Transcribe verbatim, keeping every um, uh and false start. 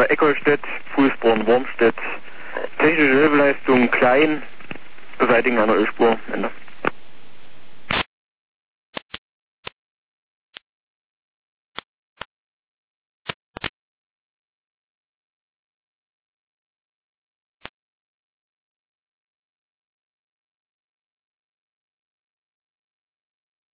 Firma Eckerstedt, Fußborn Wormstedt. Technische Hilfeleistung klein, Beseitigen einer Ölspur, Ende.